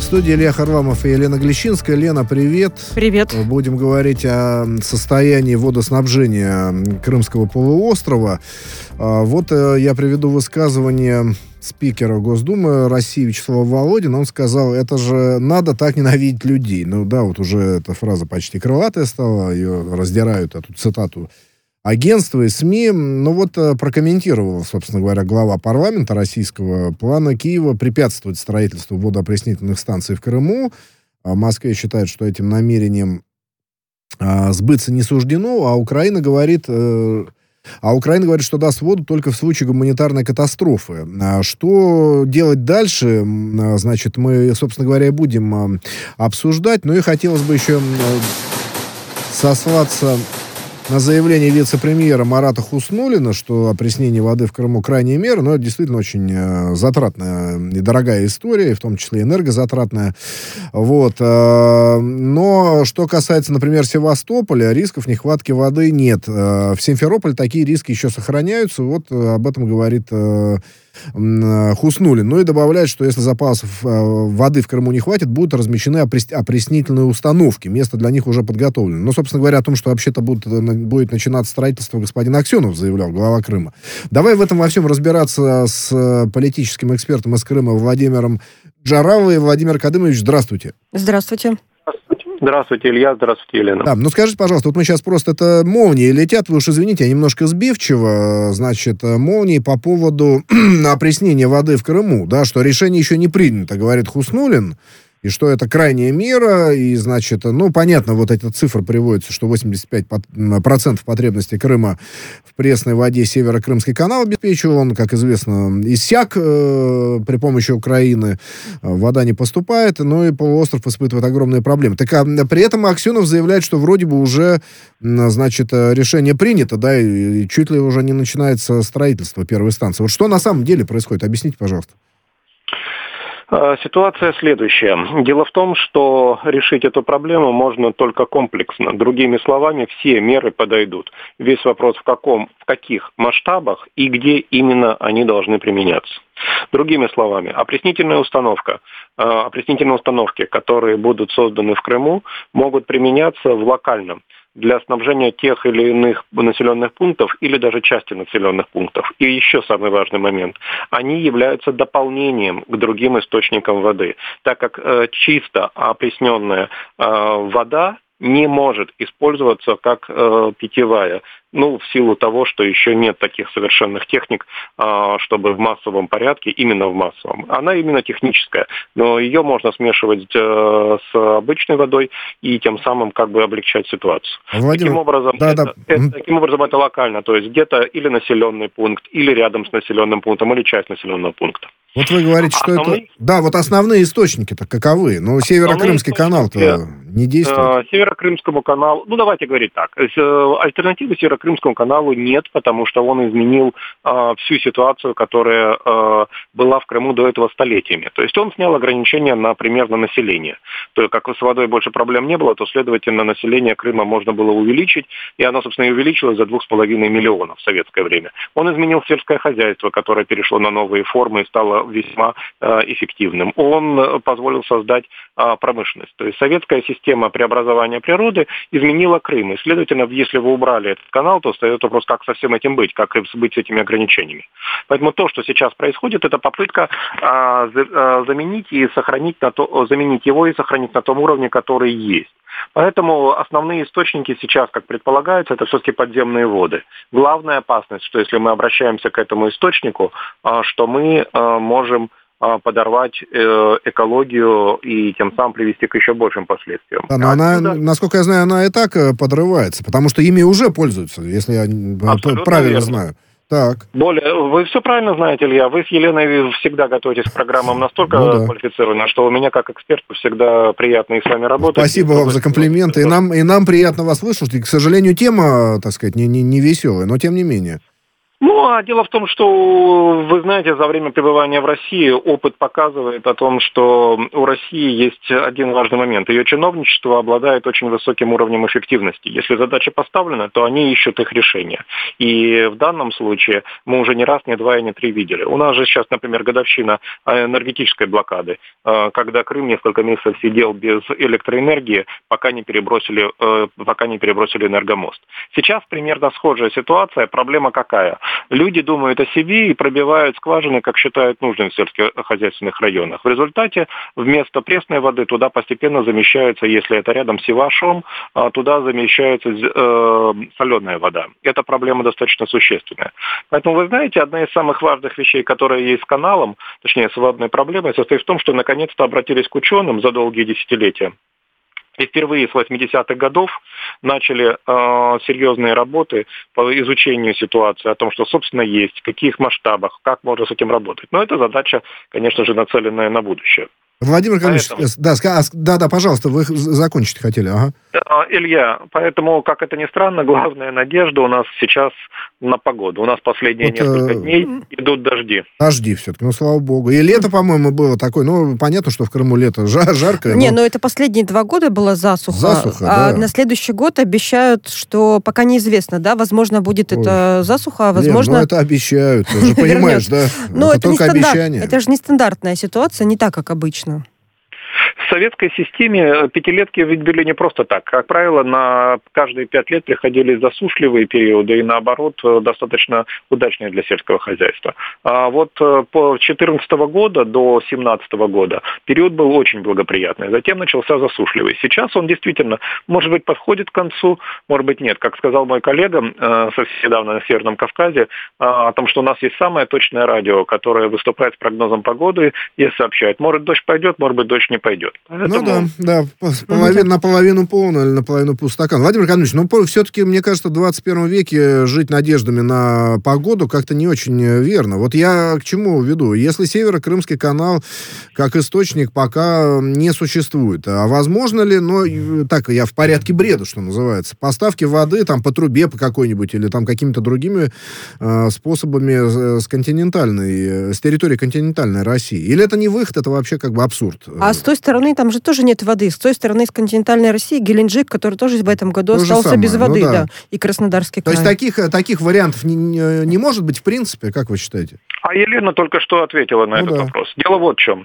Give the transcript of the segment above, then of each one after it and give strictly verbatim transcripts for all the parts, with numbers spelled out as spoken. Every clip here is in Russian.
студии Илья Харламов и Елена Глещинская. Лена, привет. Привет. Будем говорить о состоянии водоснабжения Крымского полуострова. Вот я приведу высказывание спикера Госдумы России Вячеслава Володина. Он сказал, это же надо так ненавидеть людей. Ну да, вот уже эта фраза почти крылатая стала, ее раздирают, эту цитату агентства и СМИ. Ну вот прокомментировал, собственно говоря, глава парламента российского плана Киева препятствовать строительству водоопреснительных станций в Крыму. В Москве считают, что этим намерением а, сбыться не суждено, а Украина говорит... Э, А Украина говорит, что даст воду только в случае гуманитарной катастрофы. Что делать дальше, значит, мы, собственно говоря, будем обсуждать. Ну и хотелось бы еще сослаться на заявление вице-премьера Марата Хуснуллина, что опреснение воды в Крыму крайняя мера, но это действительно очень э, затратная и дорогая история, в том числе энергозатратная. Вот. Э, но что касается, например, Севастополя, рисков нехватки воды нет. Э, в Симферополе такие риски еще сохраняются. Вот э, об этом говорит э, Хуснуллин. Ну и добавляет, что если запасов э, воды в Крыму не хватит, будут размещены опрес- опреснительные установки. Место для них уже подготовлено. Но, собственно говоря, о том, что вообще-то будут, будет начинаться строительство, господин Аксенов заявлял, глава Крыма. Давай в этом во всем разбираться с политическим экспертом из Крыма Владимиром Джаравой. Владимир Кадымович, здравствуйте. Здравствуйте. Здравствуйте, Илья. Здравствуйте, Елена. Да, ну скажите, пожалуйста, вот мы сейчас просто, это молнии летят, вы уж извините, я немножко сбивчиво, значит, молнии по поводу опреснения воды в Крыму, да, что решение еще не принято, говорит Хуснуллин, и что это крайняя мера, и, значит, ну, понятно, вот эта цифра приводится, что восемьдесят пять процентов потребностей Крыма в пресной воде Северо-Крымский канал обеспечивал, он, как известно, иссяк э, при помощи Украины, вода не поступает, но и полуостров испытывает огромные проблемы. Так, а при этом Аксенов заявляет, что вроде бы уже, значит, решение принято, да, и, и чуть ли уже не начинается строительство первой станции. Вот что на самом деле происходит? Объясните, пожалуйста. Ситуация следующая. Дело в том, что решить эту проблему можно только комплексно. Другими словами, все меры подойдут. Весь вопрос в каком, в каких масштабах и где именно они должны применяться. Другими словами, опреснительная установка, опреснительные установки, которые будут созданы в Крыму, могут применяться в локальном для снабжения тех или иных населенных пунктов или даже части населенных пунктов. И еще самый важный момент. Они являются дополнением к другим источникам воды, так как э, чисто опресненная э, вода не может использоваться как э, питьевая. Ну, в силу того, что еще нет таких совершенных техник, э, чтобы в массовом порядке, именно в массовом. Она именно техническая, но ее можно смешивать э, с обычной водой и тем самым как бы облегчать ситуацию. Владимир... Таким образом, да, это, да. Это, таким образом, это локально, то есть где-то или населенный пункт, или рядом с населенным пунктом, или часть населенного пункта. Вот вы говорите, что основные... это... Да, вот основные источники-то каковы? Но Северо-Крымский канал-то не действует. Северо-Крымскому каналу... Ну, давайте говорить так. Альтернативы Северо-Крымскому каналу нет, потому что он изменил э, всю ситуацию, которая э, была в Крыму до этого столетиями. То есть он снял ограничения, например, на население. То есть, как с водой больше проблем не было, то, следовательно, население Крыма можно было увеличить, и оно, собственно, и увеличилось за два с половиной миллиона в советское время. Он изменил сельское хозяйство, которое перешло на новые формы и стало весьма э, эффективным. Он позволил создать э, промышленность. То есть советская система преобразования природы изменила Крым. И, следовательно, если вы убрали этот канал, то встает вопрос, как со всем этим быть, как быть с этими ограничениями. Поэтому то, что сейчас происходит, это попытка э, э, заменить и сохранить на то, заменить его и сохранить на том уровне, который есть. Поэтому основные источники сейчас, как предполагается, это все-таки подземные воды. Главная опасность, что если мы обращаемся к этому источнику, что мы можем подорвать экологию и тем самым привести к еще большим последствиям. Да, но она, да. Насколько я знаю, она и так подрывается, потому что ими уже пользуются, если я Абсолютно правильно верно. знаю. Так. Более, вы все правильно знаете, Илья. Вы с Еленой всегда готовитесь к программам настолько ну, да. квалифицированно, что у меня, как эксперту, всегда приятно и с вами работать. Спасибо вам за комплименты. И нам, и нам приятно вас выслушать. И, к сожалению, тема, так сказать, не, не, не веселая, но тем не менее. Ну, а дело в том, что, вы знаете, за время пребывания в России опыт показывает о том, что у России есть один важный момент. Ее чиновничество обладает очень высоким уровнем эффективности. Если задача поставлена, то они ищут их решения. И в данном случае мы уже не раз, не два и не три видели. У нас же сейчас, например, годовщина энергетической блокады, когда Крым несколько месяцев сидел без электроэнергии, пока не перебросили, пока не перебросили энергомост. Сейчас примерно схожая ситуация. Проблема какая? Люди думают о себе и пробивают скважины, как считают нужным в сельскохозяйственных районах. В результате вместо пресной воды туда постепенно замещается, если это рядом с Ивашом, туда замещается э, соленая вода. Эта проблема достаточно существенная. Поэтому, вы знаете, одна из самых важных вещей, которая есть с каналом, точнее, с водной проблемой, состоит в том, что наконец-то обратились к ученым за долгие десятилетия. И впервые с восьмидесятых годов начали э, серьезные работы по изучению ситуации, о том, что, собственно, есть, в каких масштабах, как можно с этим работать. Но это задача, конечно же, нацеленная на будущее. Владимир Карнович, да, да, да, пожалуйста, вы закончить хотели, ага. Илья, поэтому, как это ни странно, главная надежда у нас сейчас на погоду. У нас последние вот, несколько э... дней идут дожди. Дожди все-таки, ну, слава богу. И лето, по-моему, было такое, ну, понятно, что в Крыму лето жар, жаркое. Не, но... но это последние два года была засуха. Засуха, а да. На следующий год обещают, что пока неизвестно, да, возможно, будет Ой. это засуха, а возможно... Лен, ну, это обещают, ты же понимаешь, да? Но это только обещание. Это же нестандартная ситуация, не так, как обычно. В советской системе пятилетки ведь были не просто так. Как правило, на каждые пять лет приходились засушливые периоды и, наоборот, достаточно удачные для сельского хозяйства. А вот по две тысячи четырнадцатого года до две тысячи семнадцатого года период был очень благоприятный. Затем начался засушливый. Сейчас он действительно, может быть, подходит к концу, может быть, нет. Как сказал мой коллега совсем недавно на Северном Кавказе, о том, что у нас есть самое точное радио, которое выступает с прогнозом погоды и сообщает, может, дождь пойдет, может быть, дождь не пойдет. Поэтому... Ну да, да, половину, наполовину полный или наполовину пустакан. Владимир Карнович, ну все-таки, мне кажется, в двадцать первом веке жить надеждами на погоду как-то не очень верно. Вот я к чему веду? Если Северо-Крымский канал как источник пока не существует, а возможно ли, ну, так, я в порядке бреда, что называется, поставки воды там по трубе по какой-нибудь или там какими-то другими э, способами с континентальной, с территории континентальной России? Или это не выход, это вообще как бы абсурд? А с той стороны там же тоже нет воды. С той стороны, с континентальной России, Геленджик, который тоже в этом году То остался без воды, ну, да. да, и Краснодарский край. То есть таких, таких вариантов не, не, не может быть в принципе, как вы считаете? А Елена только что ответила на ну этот да. вопрос. Дело вот в чем.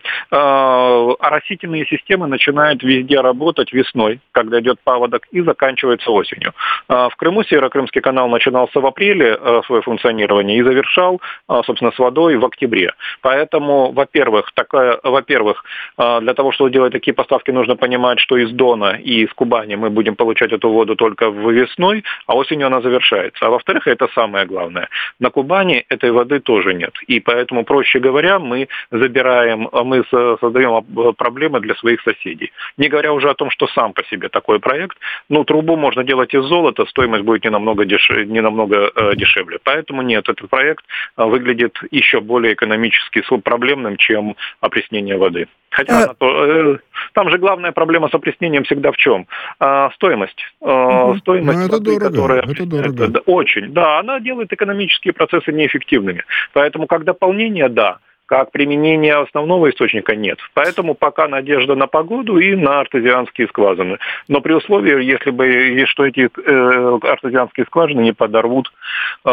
Оросительные системы начинают везде работать весной, когда идет паводок, и заканчиваются осенью. В Крыму Северо-Крымский канал начинался в апреле свое функционирование и завершал, собственно, с водой в октябре. Поэтому, во-первых, такая, во-первых, для того, чтобы делать такие поставки, нужно понимать, что из Дона и из Кубани мы будем получать эту воду только весной, а осенью она завершается. А во-вторых, это самое главное. На Кубани этой воды тоже нет. И поэтому, проще говоря, мы забираем, мы создаем проблемы для своих соседей. Не говоря уже о том, что сам по себе такой проект, ну, трубу можно делать из золота, стоимость будет не намного, дешев... не намного э, дешевле. Поэтому нет, этот проект выглядит еще более экономически проблемным, чем опреснение воды. Хотя она, э, там же главная проблема с опреснением всегда в чем? А, стоимость. А, угу. Стоимость ну, это воды, дорого. которая... Это дорого. Это, очень. Да, она делает экономические процессы неэффективными. Поэтому как дополнение, да. Как применение основного источника нет. Поэтому пока надежда на погоду и на артезианские скважины. Но при условии, если бы, что эти э, артезианские скважины не подорвут э,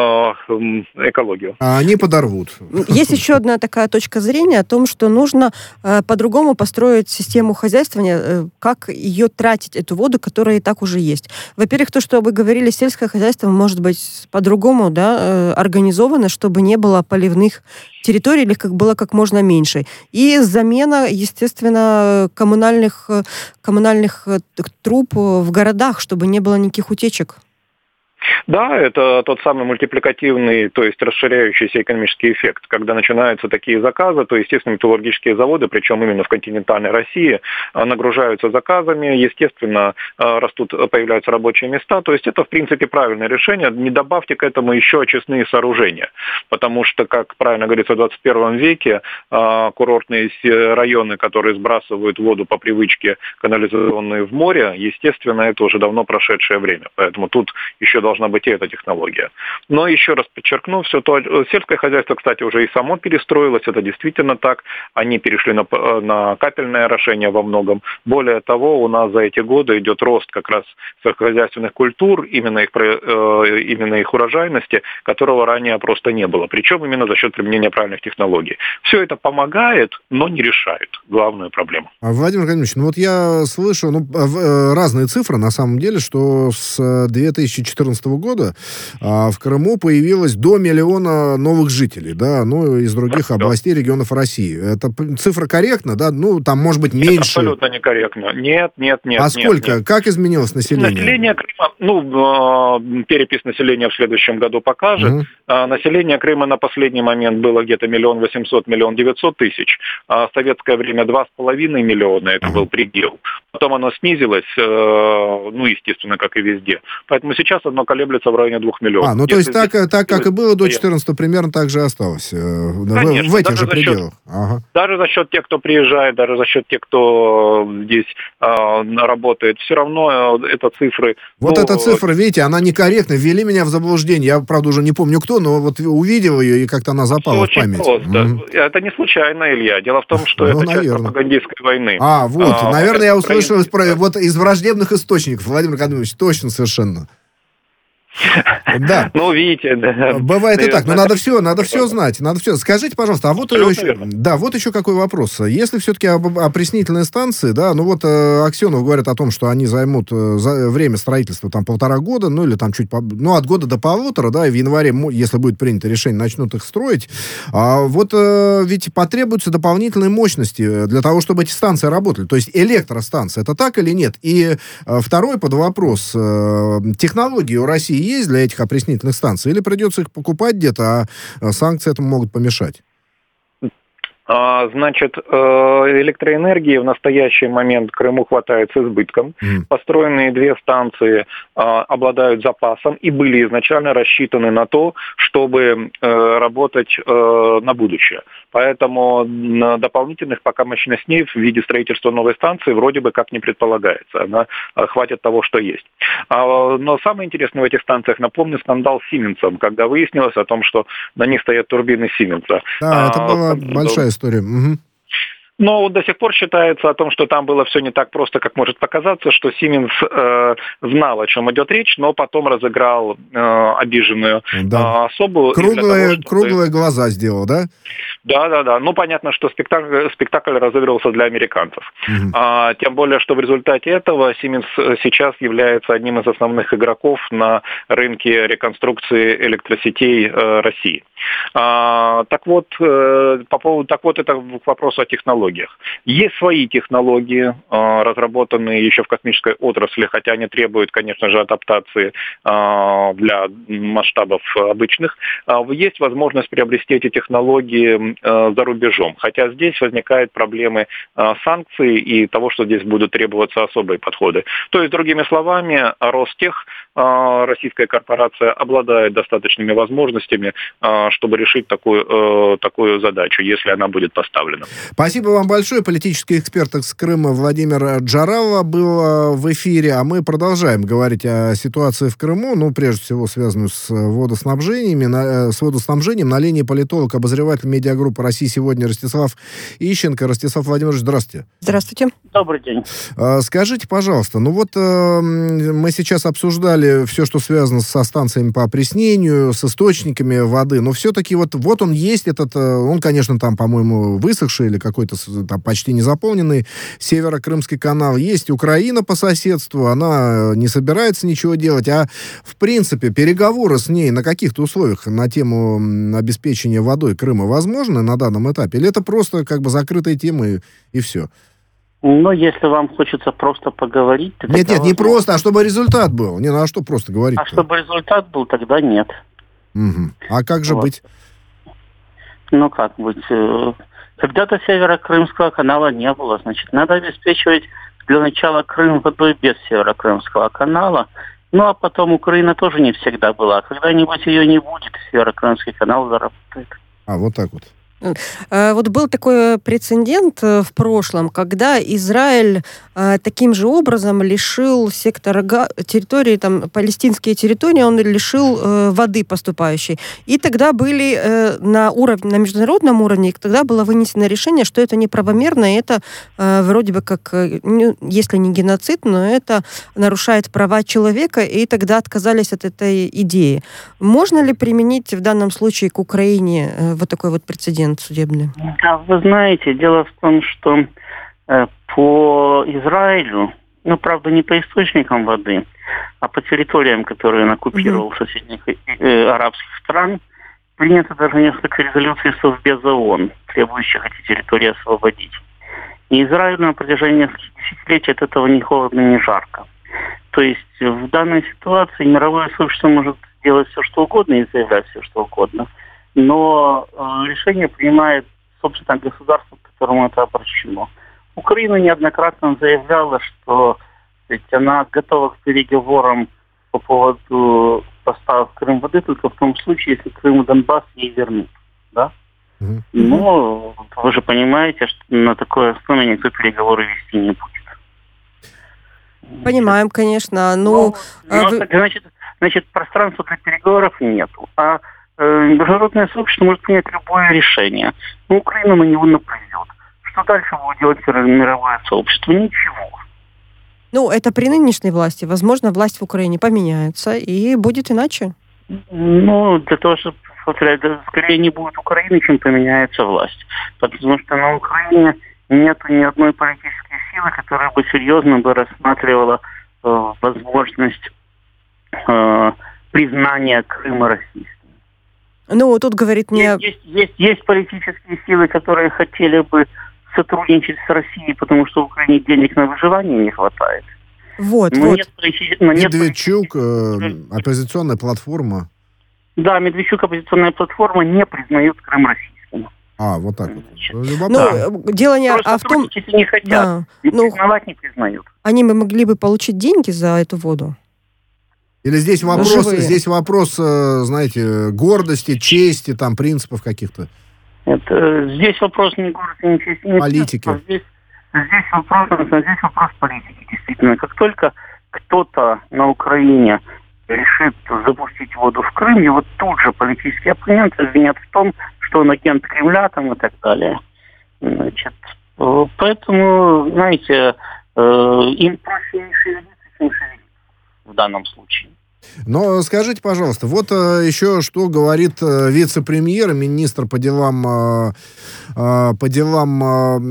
экологию. А они подорвут. Есть еще одна такая точка зрения о том, что нужно э, по-другому построить систему хозяйствования, э, как ее тратить, эту воду, которая и так уже есть. Во-первых, то, что вы говорили, сельское хозяйство может быть по-другому, да, э, организовано, чтобы не было поливных территорий, или как было как можно меньше. И замена, естественно, коммунальных, коммунальных труб в городах, чтобы не было никаких утечек. Да, это тот самый мультипликативный, то есть расширяющийся экономический эффект. Когда начинаются такие заказы, то, естественно, металлургические заводы, причем именно в континентальной России, нагружаются заказами, естественно, растут, появляются рабочие места. То есть это, в принципе, правильное решение. Не добавьте к этому еще очистные сооружения. Потому что, как правильно говорится, в двадцать первом веке курортные районы, которые сбрасывают воду по привычке канализационную в море, естественно, это уже давно прошедшее время. Поэтому тут еще должна быть и эта технология. Но еще раз подчеркну, все то, сельское хозяйство, кстати, уже и само перестроилось, это действительно так. Они перешли на, на капельное орошение во многом. Более того, у нас за эти годы идет рост как раз сельскохозяйственных культур, именно их, именно их урожайности, которого ранее просто не было. Причем именно за счет применения правильных технологий. Все это помогает, но не решает главную проблему. Владимир Владимирович, ну вот я слышу ну, разные цифры, на самом деле, что с две тысячи четырнадцатого года а, в Крыму появилось до миллиона новых жителей, да, ну, из других да, областей, да. регионов России. Это цифра корректна, да? Ну, там, может быть, меньше. Нет, абсолютно некорректно. Нет, нет, нет. А нет, сколько? Нет. Как изменилось население? Население Крыма, ну, перепись населения в следующем году покажет. Угу. Население Крыма на последний момент было где-то миллион восемьсот, миллион девятьсот тысяч. А в советское время два с половиной миллиона, это угу. был предел. Потом оно снизилось, ну, естественно, как и везде. Поэтому сейчас оно колеблется в районе двух миллионов. А, ну, то есть так, так, как и было до четырнадцатого, примерно так же осталось? Конечно, в, в этих же пределах? Счет, ага. Даже за счет тех, кто приезжает, даже за счет тех, кто здесь э, работает, все равно э, это цифры... Вот ну, эта цифра, видите, она некорректна, ввели меня в заблуждение. Я, правда, уже не помню кто, но вот увидел ее, и как-то она запала в память. Просто. Mm-hmm. Это не случайно, Илья. Дело в том, что ну, это наверное. часть пропагандистской войны. А, вот, а, наверное, я услышал про, вот, из враждебных источников, Владимир Владимирович, точно совершенно. Да. Ну, видите, да. Бывает и так, но надо все, надо все знать, надо все. Скажите, пожалуйста, а вот еще, да, вот еще какой вопрос. Если все-таки опреснительные станции, да, ну вот э, Аксенов говорит о том, что они займут э, за, время строительства там полтора года, ну или там чуть, по, ну от года до полутора, да, и в январе, если будет принято решение, начнут их строить. А вот э, ведь потребуются дополнительные мощности для того, чтобы эти станции работали, то есть электростанции, это так или нет? И э, второй под вопрос, э, технологии у России есть для этих опреснительных станций? Или придется их покупать где-то, а санкции этому могут помешать? Значит, электроэнергии в настоящий момент Крыму хватает с избытком. Mm. Построенные две станции обладают запасом и были изначально рассчитаны на то, чтобы работать на будущее. Поэтому дополнительных пока мощностей в виде строительства новой станции вроде бы как не предполагается. Она хватит того, что есть. Но самое интересное в этих станциях, напомню, скандал с Сименсом, когда выяснилось о том, что на них стоят турбины Сименса. Да, это была большая история. Угу. Но до сих пор считается о том, что там было все не так просто, как может показаться, что Siemens э, знал, о чем идет речь, но потом разыграл э, обиженную да. э, особу. Круглые, того, чтобы... круглые глаза сделал, да? Да, да, да. Ну, понятно, что спектакль, спектакль разыгрывался для американцев. Угу. А, тем более, что в результате этого Siemens сейчас является одним из основных игроков на рынке реконструкции электросетей э, России. А, так вот, э, по поводу, так вот, это к вопросу о технологиях. Есть свои технологии, э, разработанные еще в космической отрасли, хотя они требуют, конечно же, адаптации э, для масштабов обычных. Э, есть возможность приобрести эти технологии э, за рубежом, хотя здесь возникают проблемы э, санкций и того, что здесь будут требоваться особые подходы. То есть, другими словами, Ростех, э, российская корпорация, обладает достаточными возможностями, э, чтобы решить такую, э, такую задачу, если она будет поставлена. Спасибо вам большое. Политический эксперт из Крыма Владимир Джаралов был в эфире, а мы продолжаем говорить о ситуации в Крыму, ну, прежде всего, связанную с водоснабжениями, на, с водоснабжением. На линии политолог, обозреватель медиагруппы «России сегодня» Ростислав Ищенко. Ростислав Владимирович, здравствуйте. Здравствуйте. Добрый день. Скажите, пожалуйста, ну вот мы сейчас обсуждали все, что связано со станциями по опреснению, с источниками воды, но все-таки вот, вот он есть этот, он, конечно, там, по-моему, высохший или какой-то там почти не заполненный Северо-Крымский канал. Есть Украина по соседству, она не собирается ничего делать, а в принципе переговоры с ней на каких-то условиях на тему обеспечения водой Крыма возможны на данном этапе? Или это просто как бы закрытая тема и, и все? Ну, если вам хочется просто поговорить... Нет, нет, возможно. Не просто, а чтобы результат был. Не, ну а что просто говорить-то? А чтобы результат был, тогда нет. Угу. А как же вот. быть? Ну, как быть? Когда-то Северо-Крымского канала не было. Значит, надо обеспечивать для начала Крым водой без Северо-Крымского канала. Ну, а потом Украина тоже не всегда была. Когда-нибудь ее не будет, Северо-Крымский канал заработает. А, вот так вот. Вот был такой прецедент в прошлом, когда Израиль таким же образом лишил сектора территории, там, палестинские территории, он лишил воды поступающей. И тогда были на уровне, на международном уровне, тогда было вынесено решение, что это неправомерно, и это вроде бы как, если не геноцид, но это нарушает права человека, и тогда отказались от этой идеи. Можно ли применить в данном случае к Украине вот такой вот прецедент судебный? Да, вы знаете, дело в том, что э, по Израилю, ну, правда, не по источникам воды, а по территориям, которые он оккупировал mm-hmm. соседних э, арабских стран, принято даже несколько резолюций Совбеза ООН, требующих эти территории освободить. И Израилю на протяжении нескольких десятилетий от этого ни холодно, ни жарко. То есть в данной ситуации мировое сообщество может делать все, что угодно и заявлять все, что угодно. Но э, решение принимает, собственно, государство, к которому это обращено. Украина неоднократно заявляла, что ведь она готова к переговорам по поводу поставок в Крым воды только в том случае, если Крым и Донбасс ей вернут. Да? Mm-hmm. Но вы же понимаете, что на такой основе никто переговоры вести не будет. Понимаем, конечно. Но, но, а но вы... так, значит, значит, пространства для переговоров нету. А международное сообщество может принять любое решение. Но Украина на него наплывет. Что дальше будет делать мировое сообщество? Ничего. Ну, это при нынешней власти. Возможно, власть в Украине поменяется, и будет иначе. Ну, для того, чтобы скорее не будет Украины, чем поменяется власть. Потому что на Украине нет ни одной политической силы, которая бы серьезно бы рассматривала э, возможность э, признания Крыма российским. Ну, тут говорит мне... Есть, есть, есть, есть политические силы, которые хотели бы сотрудничать с Россией, потому что в Украине денег на выживание не хватает. Вот, но вот. Нет политики... но нет Медведчук, политики... э, оппозиционная платформа. Да, Медведчук, оппозиционная платформа, не признают Крым российским. А, вот так вот. Ну, дело не Просто а в том... Просто не хотят. Да. Не ну, признавать не признают. Они могли бы получить деньги за эту воду? Или здесь вопрос, Живые. здесь вопрос, знаете, гордости, чести, там, принципов каких-то? Это, здесь вопрос не гордости, не чести, не политики. Здесь, здесь, вопрос, здесь вопрос политики, действительно. Как только кто-то на Украине решит запустить воду в Крым, его тут же политические оппоненты обвинят в том, что он агент Кремля там, и так далее. Значит, поэтому, знаете, им проще не шевелиться, чем шевелиться в данном случае. Но скажите, пожалуйста, вот э, еще что говорит э, вице-премьер, министр по делам, э, э, по делам,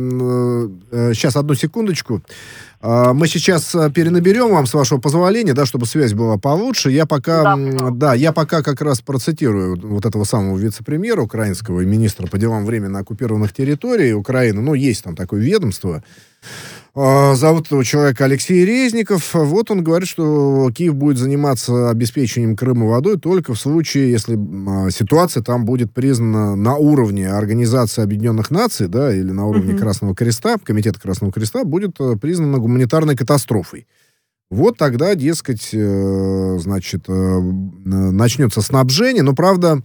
э, э, сейчас, одну секундочку, э, мы сейчас перенаберем вам, с вашего позволения, да, чтобы связь была получше, я пока, да, да, я пока как раз процитирую вот этого самого вице-премьера украинского и министра по делам временно оккупированных территорий Украины, ну, есть там такое ведомство. Зовут этого человека Алексей Резников. Вот он говорит, что Киев будет заниматься обеспечением Крыма водой только в случае, если э, ситуация там будет признана на уровне Организации Объединенных Наций, да, или на уровне mm-hmm. Красного Креста, Комитета Красного Креста, будет э, признана гуманитарной катастрофой. Вот тогда, дескать, э, значит, э, начнется снабжение, но, правда...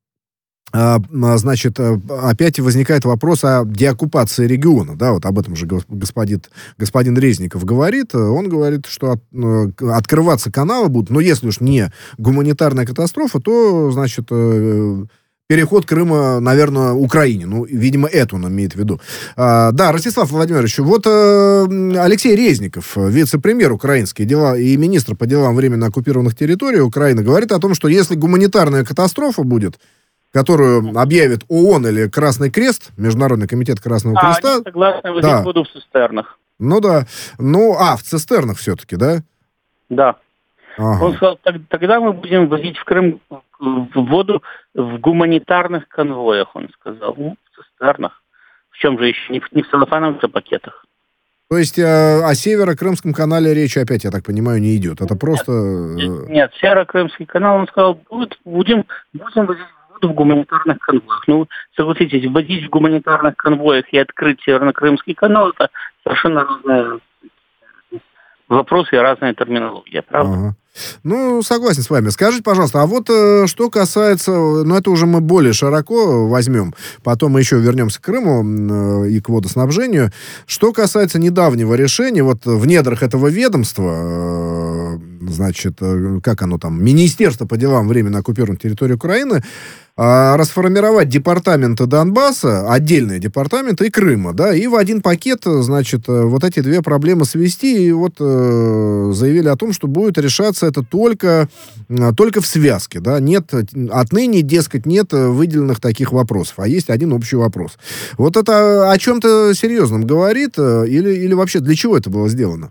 Значит, опять возникает вопрос о деоккупации региона, да, вот об этом же господин, господин Резников говорит. Он говорит, что от, открываться каналы будут, но если уж не гуманитарная катастрофа, то, значит, переход Крыма, наверное, Украине. Ну, видимо, это он имеет в виду. А, да, Ростислав Владимирович, вот а, Алексей Резников, вице-премьер украинские дела и министр по делам временно оккупированных территорий Украины, говорит о том, что если гуманитарная катастрофа будет, которую объявит ООН или Красный Крест, Международный комитет Красного а, Креста. Они согласны возить да. воду в цистернах. Ну да. Ну, а, в цистернах все-таки, да? Да. Ага. Он сказал, тогда мы будем возить в Крым воду в гуманитарных конвоях, он сказал. Ну, в цистернах. В чем же еще? Не в, не в целлофановых пакетах. То есть э, о Северо-Крымском канале речи опять, я так понимаю, не идет. Это нет, просто... Нет, нет, Северо-Крымский канал, он сказал, будем, будем возить в гуманитарных конвоях. Ну, согласитесь, возить в гуманитарных конвоях и открыть Северо-Крымский канал — это совершенно разное. вопросы и разная терминология, правда? Ага. Ну, согласен с вами. Скажите, пожалуйста, а вот э, что касается, ну, это уже мы более широко возьмем, потом мы еще вернемся к Крыму э, и к водоснабжению. Что касается недавнего решения, вот в недрах этого ведомства, э, значит, э, как оно там, Министерство по делам временно оккупированной территории Украины, э, расформировать департаменты Донбасса, отдельные департаменты, и Крыма, да, и в один пакет, значит, э, вот эти две проблемы свести, и вот э, заявили о том, что будет решаться это только, только в связке, да, нет, отныне, дескать, нет выделенных таких вопросов, а есть один общий вопрос. Вот это о чем-то серьезном говорит, или, или вообще для чего это было сделано?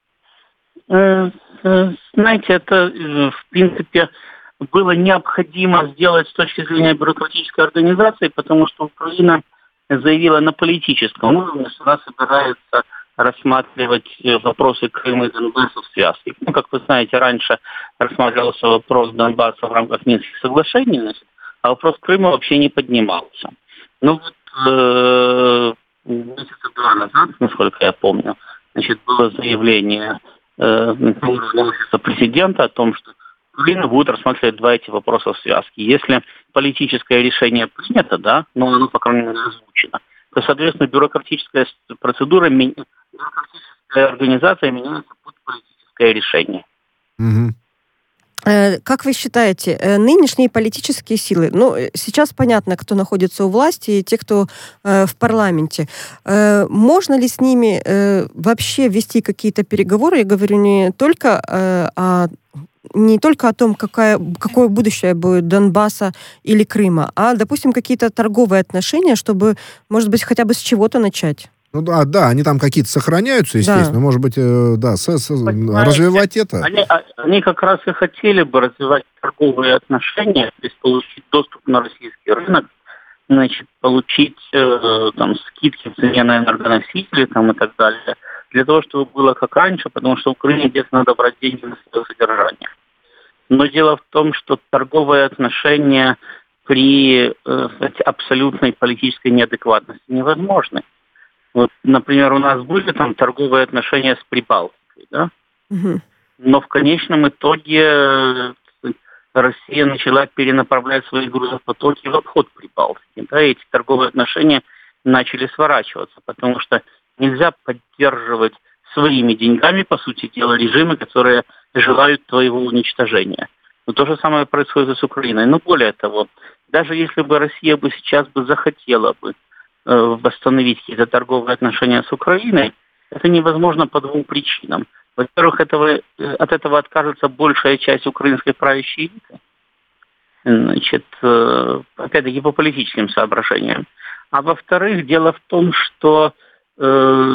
Знаете, это, в принципе, было необходимо сделать с точки зрения бюрократической организации, потому что Украина заявила на политическом уровне, что она собирается рассматривать вопросы Крыма и Донбасса в связке. Ну, как вы знаете, раньше рассматривался вопрос Донбасса в рамках Минских соглашений, значит, а вопрос Крыма вообще не поднимался. Ну вот э, месяца два назад, насколько я помню, значит, было заявление э, офиса президента о том, что Украина будет рассматривать два эти вопроса в связке. Если политическое решение принято, да, но оно, по крайней мере, озвучено, то, соответственно, бюрократическая процедура, бюрократическая организация меняется под политическое решение. Угу. Как вы считаете, нынешние политические силы, ну, сейчас понятно, кто находится у власти и те, кто э, в парламенте, э, можно ли с ними э, вообще вести какие-то переговоры? Я говорю не только э, о не только о том, какая, какое будущее будет Донбасса или Крыма, а, допустим, какие-то торговые отношения, чтобы, может быть, хотя бы с чего-то начать. Ну да, да, они там какие-то сохраняются, естественно, да. Может быть, э, да, с, с, развивать это. Они, они как раз и хотели бы развивать торговые отношения, то есть получить доступ на российский рынок, значит, получить э, там скидки в цене на энергоносители там, и так далее, для того, чтобы было как раньше, потому что в Украине где-то надо брать деньги на свое содержание. Но дело в том, что торговые отношения при э, абсолютной политической неадекватности невозможны. Вот, например, у нас были там торговые отношения с Прибалтикой, да? Угу. Но в конечном итоге Россия начала перенаправлять свои грузопотоки в обход Прибалтики, да, и эти торговые отношения начали сворачиваться, потому что нельзя поддерживать своими деньгами, по сути дела, режимы, которые желают твоего уничтожения. Но то же самое происходит и с Украиной. Но более того, даже если бы Россия бы сейчас бы захотела бы э, восстановить какие-то торговые отношения с Украиной, это невозможно по двум причинам. Во-первых, этого, от этого откажется большая часть украинской правящей элиты. Значит, э, опять-таки по политическим соображениям. А во-вторых, дело в том, что э,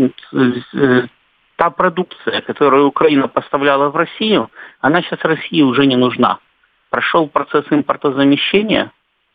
э, та продукция, которую Украина поставляла в Россию, она сейчас России уже не нужна. Прошел процесс импортозамещения,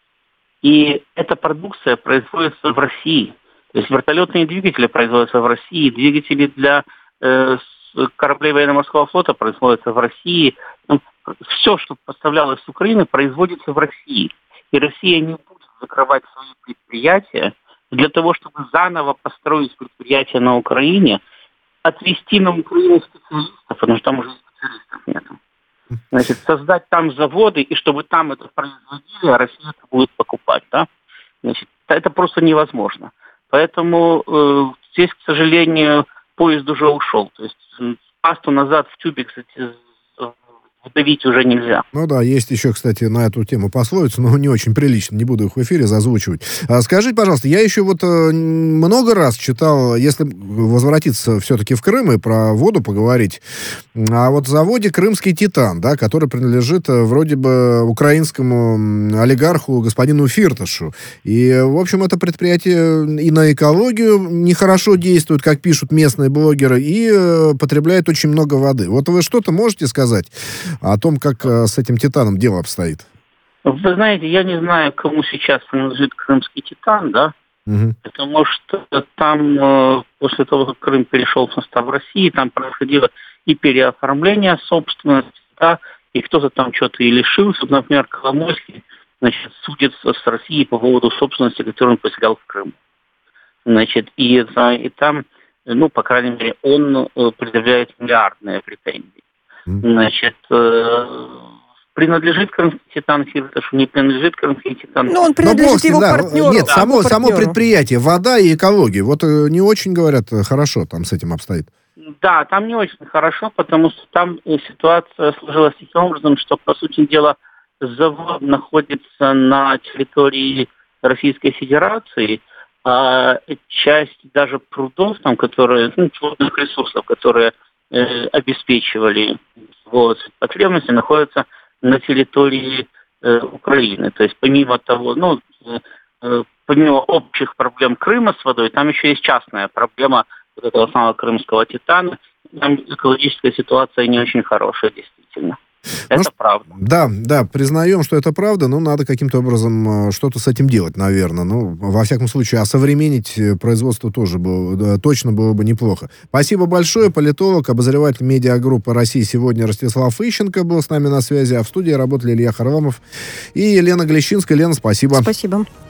и эта продукция производится в России. То есть вертолетные двигатели производятся в России, двигатели для э, кораблей военно-морского флота производятся в России. Все, что поставлялось с Украины, производится в России. И Россия не будет закрывать свои предприятия для того, чтобы заново построить предприятия на Украине, отвезти на Украину специалистов, потому что там уже специалистов нет. Значит, создать там заводы, и чтобы там это производили, а Россия это будет покупать, да? Значит, это просто невозможно. Поэтому э, здесь, к сожалению, поезд уже ушел. То есть пасту назад в тюбик, кстати, вдавить уже нельзя. Ну да, есть еще, кстати, на эту тему пословица, но не очень прилично, не буду их в эфире зазвучивать. А скажите, пожалуйста, я еще вот э, много раз читал, если возвратиться все-таки в Крым и про воду поговорить, о вот заводе «Крымский Титан», да, который принадлежит э, вроде бы украинскому олигарху господину Фирташу. И, в общем, это предприятие и на экологию нехорошо действует, как пишут местные блогеры, и э, потребляет очень много воды. Вот вы что-то можете сказать о том, как э, с этим «Титаном» дело обстоит? Вы знаете, я не знаю, кому сейчас принадлежит Крымский Титан, да, угу. Потому что там э, после того, как Крым перешел в состав России, там происходило и переоформление собственности, да, и кто-то там что-то и лишился. Например, Коломойский, значит, судится с Россией по поводу собственности, которую он поселял в Крыму. Значит, и, и там ну, по крайней мере, он предъявляет миллиардные претензии. Mm. Значит, принадлежит Крымский титан Фирташу, не принадлежит Крымский титан. Ну, он принадлежит его да. партнеру. Нет, да, само, партнеру. само предприятие, вода и экология. Вот не очень, говорят, хорошо там с этим обстоит. Да, там не очень хорошо, потому что там ситуация сложилась таким образом, что, по сути дела, завод находится на территории Российской Федерации, а часть даже прудов, там, которые, ну, водных ресурсов, которые э, обеспечивали вот, потребности, находятся на территории э, Украины. То есть помимо того, ну, э, помимо общих проблем Крыма с водой, там еще есть частная проблема вот этого самого крымского титана. Там экологическая ситуация не очень хорошая, действительно. Это ну, правда. Да, да, признаем, что это правда, но надо каким-то образом что-то с этим делать, наверное. Ну, во всяком случае, осовременить производство тоже было, да, точно было бы неплохо. Спасибо большое. Политолог, обозреватель медиагруппы «России сегодня» Ростислав Ищенко был с нами на связи, а в студии работали Илья Харламов и Елена Глещинская. Лена, спасибо. Спасибо.